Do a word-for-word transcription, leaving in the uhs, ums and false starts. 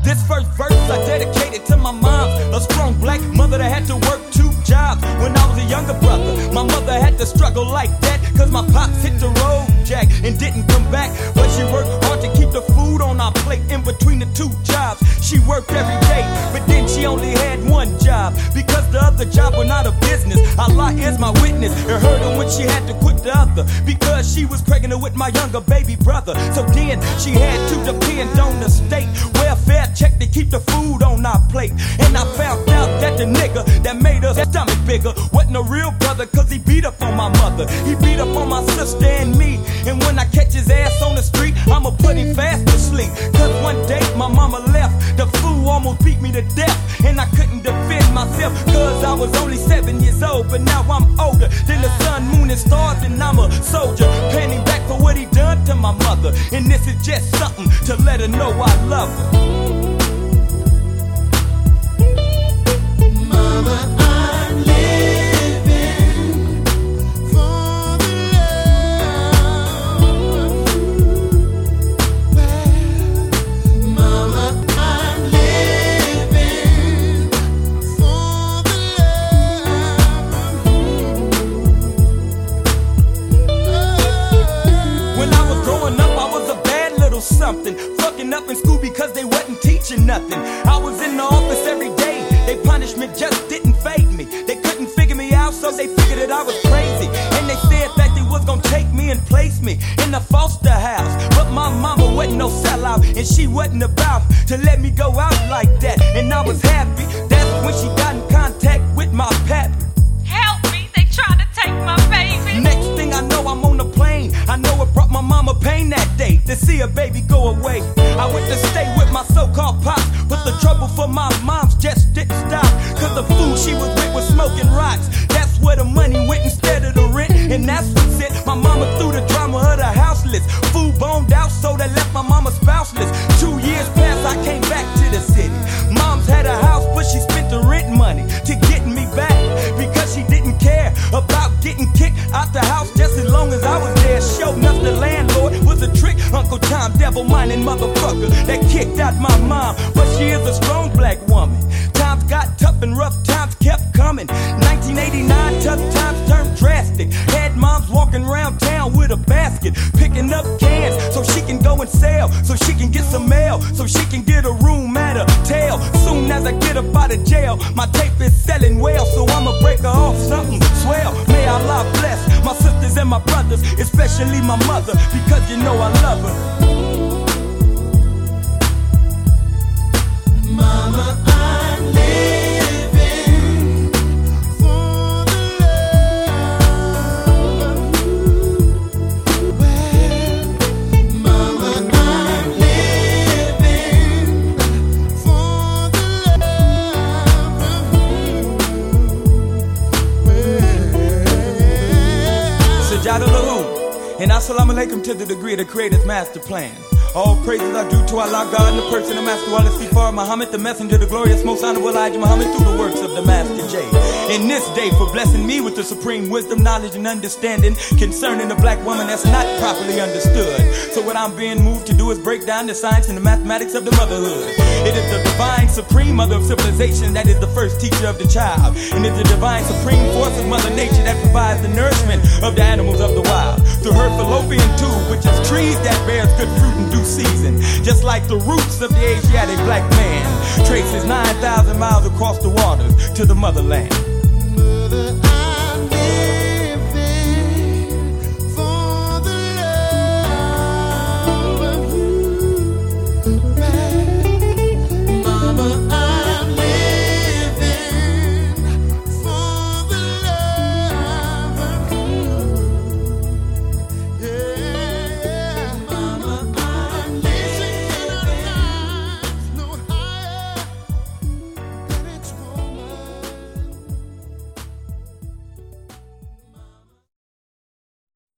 This first verse I dedicated to my mom, a strong black mother that had to work two jobs when I was a younger brother. My mother had to struggle like that, cause my pops hit the road, Jack, and didn't come back. But she worked hard to keep the food on our plate in between the two jobs. She worked every day, but then she only had one job, because the other job was not a business. Allah is my witness. It hurt her when she had to quit the other, because she was pregnant with my younger baby brother. So then she had to depend on the state welfare check to keep the food on our plate. And I found out that the nigga that made us stomach bigger wasn't a real brother, cause he beat up on my mother, he beat up on my sister and me. And when I catch his ass on the street, I'ma put him fast to sleep. Cause one day my mama left, the fool almost beat me to death, and I couldn't defend myself, cause I was only seven years old. But now I'm older than the sun, moon, and stars, and I'm a soldier, paying him back for what he done to my mother. And this is just something to let her know I love her. Mama, I'm living for the love of you. Well, Mama, I'm living for the love of you. When I was growing up, I was a bad little something, fucking up in school because they wasn't teaching nothing. I was in the office every day. They punishment just didn't fade me. They couldn't figure me out, so they figured that I was crazy. And they said that they was gonna take me and place me in the foster house. But my mama wasn't no sellout, and she wasn't about to let me go out like that. And I was happy. That's when she got in contact with my pappy. Help me, they trying to take my baby. Next thing I know, I'm on the plane. I know it brought my mama pain that day to see her baby go away. I went to stay with my so-called pops, but the trouble for my moms just didn't stop, cause the fool she was with was smoking rocks. That's where the money went instead of the rent, and that's what's it. My mama threw the drama of the houseless. Food boned out, so they left my mama spouseless. Two years passed, I came back to the city. Mom's had a house, but she spent the rent money to getting me back, because she didn't care about getting kicked out the house just as long as I was there. Sure enough, the landlord was a trick, Uncle Tom, devil-minded motherfucker that kicked out my mom. But she is a strong black woman. Times got tough and rough times kept coming. nineteen eighty-nine, tough times turned drastic. Had moms walking around town with a basket, picking up cans so she can go and sell, so she can get some mail, so she can get a room at a tail. Soon as I get up out of jail, my tape is selling well, so I'ma break her off something swell. May Allah bless my sisters and my brothers, especially my mother, because you know I love her. Mama, I'm living for the love of you. Well, Mama, I'm living for the love of you. Well, Sajada Lahu, and assalamu alaikum to the degree of the Creator's master plan. All praises are due to Allah, God, and the person, the Master Wallace Sifar Muhammad, the messenger, the glorious, most honorable Elijah Muhammad, through the works of the Master J. In this day, for blessing me with the supreme wisdom, knowledge, and understanding concerning the black woman that's not properly understood. So what I'm being moved to do is break down the science and the mathematics of the motherhood. It is the divine, supreme mother of civilization that is the first teacher of the child. And it's the divine, supreme force of Mother Nature that provides the nourishment of the animals of the wild. Through her fallopian tube, which is trees that bears good fruit in due season. Just like the roots of the Asiatic black man traces nine thousand miles across the waters to the motherland.